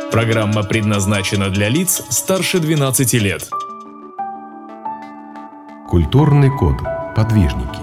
Программа предназначена для лиц старше 12 лет. Культурный код. Подвижники.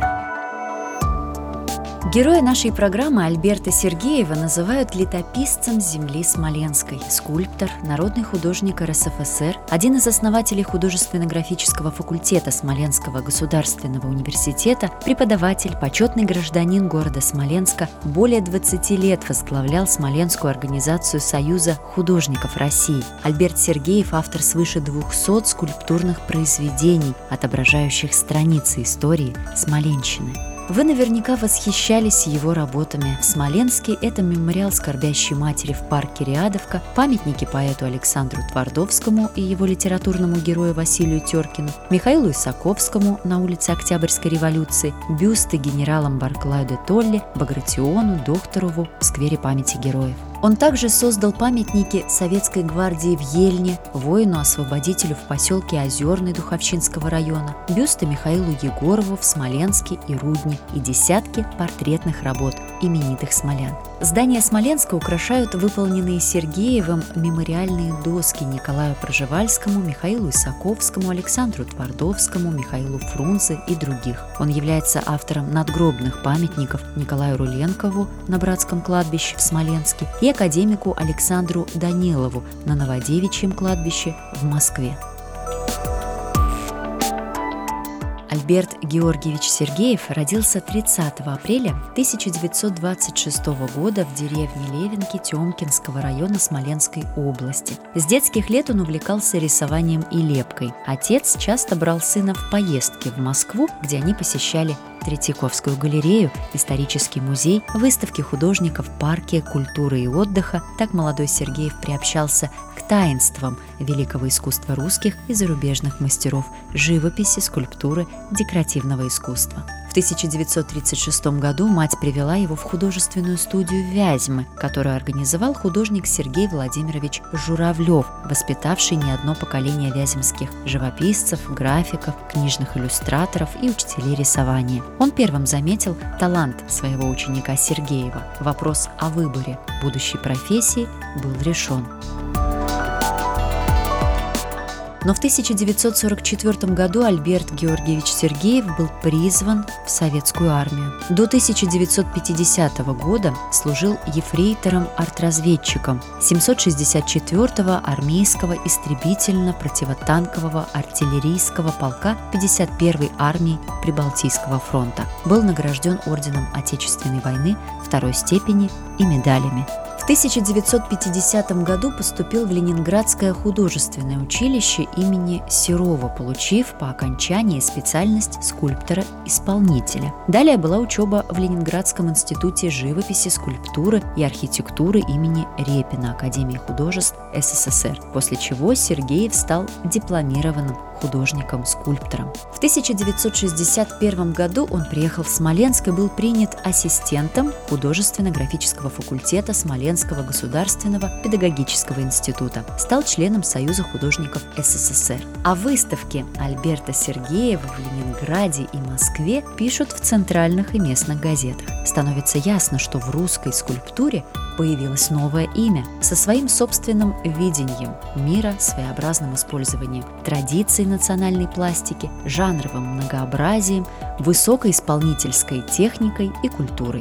Героя нашей программы Альберта Сергеева называют летописцем земли Смоленской, скульптор, народный художник РСФСР, один из основателей художественно-графического факультета Смоленского государственного университета, преподаватель, почетный гражданин города Смоленска, более 20 лет возглавлял Смоленскую организацию Союза художников России. Альберт Сергеев – автор свыше 200 скульптурных произведений, отображающих страницы истории Смоленщины. Вы наверняка восхищались его работами. В Смоленске это мемориал скорбящей матери в парке Риадовка, памятники поэту Александру Твардовскому и его литературному герою Василию Теркину, Михаилу Исаковскому на улице Октябрьской революции, бюсты генералам Барклаю де Толли, Багратиону, Докторову в сквере памяти героев. Он также создал памятники Советской гвардии в Ельне, воину-освободителю в поселке Озерный Духовщинского района, бюсты Михаилу Егорову в Смоленске и Рудне и десятки портретных работ именитых смолян. Здание Смоленска украшают выполненные Сергеевым мемориальные доски Николаю Пржевальскому, Михаилу Исаковскому, Александру Твардовскому, Михаилу Фрунзе и других. Он является автором надгробных памятников Николаю Руленкову на Братском кладбище в Смоленске и академику Александру Данилову на Новодевичьем кладбище в Москве. Альберт Георгиевич Сергеев родился 30 апреля 1926 года в деревне Левинки Тёмкинского района Смоленской области. С детских лет он увлекался рисованием и лепкой. Отец часто брал сына в поездки в Москву, где они посещали Третьяковскую галерею, исторический музей, выставки художников, парки культуры и отдыха. Так молодой Сергеев приобщался к таинствам великого искусства русских и зарубежных мастеров живописи, скульптуры, декоративного искусства. В 1936 году мать привела его в художественную студию Вязьмы, которую организовал художник Сергей Владимирович Журавлев, воспитавший не одно поколение вяземских живописцев, графиков, книжных иллюстраторов и учителей рисования. Он первым заметил талант своего ученика Сергеева. Вопрос о выборе будущей профессии был решен. Но в 1944 году Альберт Георгиевич Сергеев был призван в советскую армию. До 1950 года служил ефрейтором-артразведчиком 764-го армейского истребительно-противотанкового артиллерийского полка 51-й армии Прибалтийского фронта. Был награжден орденом Отечественной войны второй степени и медалями. В 1950 году поступил в Ленинградское художественное училище имени Серова, получив по окончании специальность скульптора-исполнителя. Далее была учеба в Ленинградском институте живописи, скульптуры и архитектуры имени Репина Академии художеств СССР, после чего Сергеев стал дипломированным художником-скульптором. В 1961 году он приехал в Смоленск и был принят ассистентом художественно-графического факультета Смоленского государственного педагогического института. Стал членом Союза художников СССР. О выставке Альберта Сергеева в Ленинграде и Москве пишут в центральных и местных газетах. Становится ясно, что в русской скульптуре появилось новое имя со своим собственным видением мира, своеобразным использованием традиций национальной пластики, жанровым многообразием, высокой исполнительской техникой и культурой.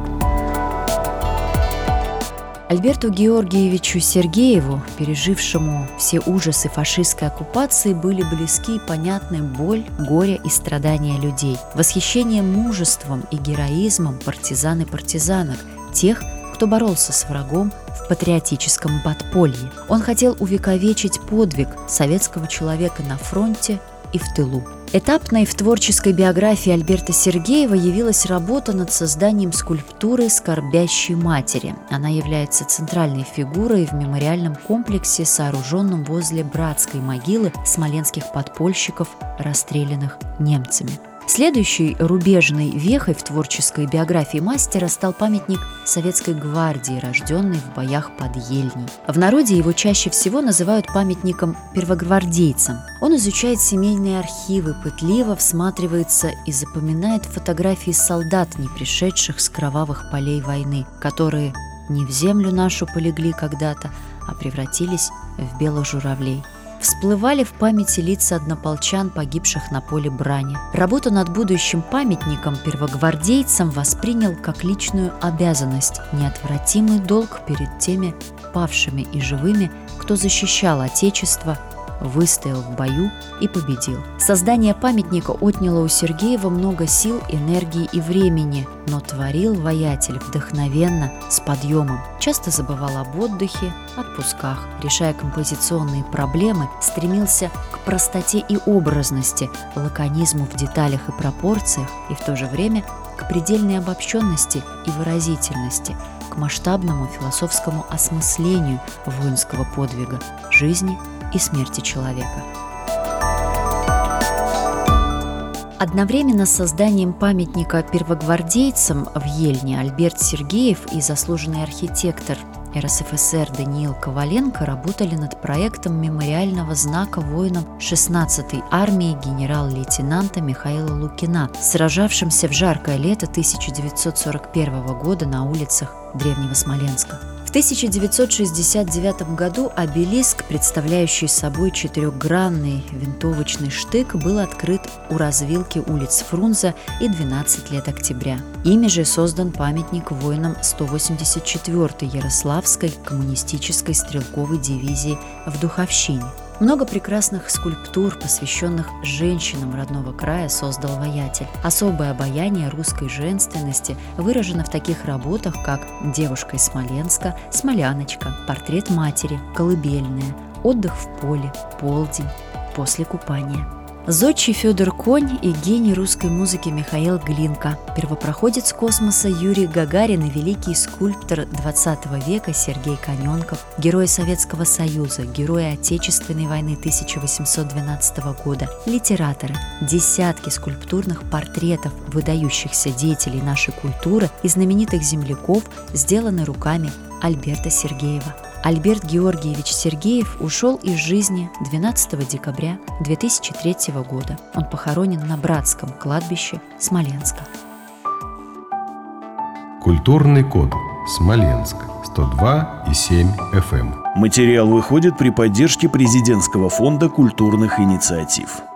Альберту Георгиевичу Сергееву, пережившему все ужасы фашистской оккупации, были близки и понятны боль, горе и страдания людей, восхищение мужеством и героизмом партизан и партизанок, тех, кто боролся с врагом в патриотическом подполье. Он хотел увековечить подвиг советского человека на фронте и в тылу. Этапной в творческой биографии Альберта Сергеева явилась работа над созданием скульптуры «Скорбящей матери». Она является центральной фигурой в мемориальном комплексе, сооруженном возле братской могилы смоленских подпольщиков, расстрелянных немцами. Следующей рубежной вехой в творческой биографии мастера стал памятник Советской гвардии, рожденный в боях под Ельней. В народе его чаще всего называют памятником первогвардейцам. Он изучает семейные архивы, пытливо всматривается и запоминает фотографии солдат, не пришедших с кровавых полей войны, которые не в землю нашу полегли когда-то, а превратились в белых журавлей. Всплывали в памяти лица однополчан, погибших на поле брани. Работу над будущим памятником первогвардейцам воспринял как личную обязанность, неотвратимый долг перед теми павшими и живыми, кто защищал Отечество, выстоял в бою и победил. Создание памятника отняло у Сергеева много сил, энергии и времени, но творил воятель вдохновенно, с подъемом. Часто забывал об отдыхе, отпусках, решая композиционные проблемы, стремился к простоте и образности, лаконизму в деталях и пропорциях, и в то же время к предельной обобщенности и выразительности, к масштабному философскому осмыслению воинского подвига, жизни и смерти человека. Одновременно с созданием памятника первогвардейцам в Ельне Альберт Сергеев и заслуженный архитектор РСФСР Даниил Коваленко работали над проектом мемориального знака воинам 16-й армии генерал-лейтенанта Михаила Лукина, сражавшимся в жаркое лето 1941 года на улицах древнего Смоленска. В 1969 году обелиск, представляющий собой четырехгранный винтовочный штык, был открыт у развилки улиц Фрунзе и 12 лет октября. Ими же создан памятник воинам 184-й Ярославской коммунистической стрелковой дивизии в Духовщине. Много прекрасных скульптур, посвященных женщинам родного края, создал воятель. Особое обаяние русской женственности выражено в таких работах, как «Девушка из Смоленска», «Смоляночка», «Портрет матери», «Колыбельная», «Отдых в поле», «Полдень», «После купания». Зодчий Федор Конь и гений русской музыки Михаил Глинка, первопроходец космоса Юрий Гагарин и великий скульптор XX века Сергей Коненков, герои Советского Союза, герои Отечественной войны 1812 года, литераторы, десятки скульптурных портретов выдающихся деятелей нашей культуры и знаменитых земляков сделаны руками Альберта Сергеева. Альберт Георгиевич Сергеев ушел из жизни 12 декабря 2003 года. Он похоронен на Братском кладбище Смоленска. Культурный код. Смоленск. 102,7 FM. Материал выходит при поддержке Президентского фонда культурных инициатив.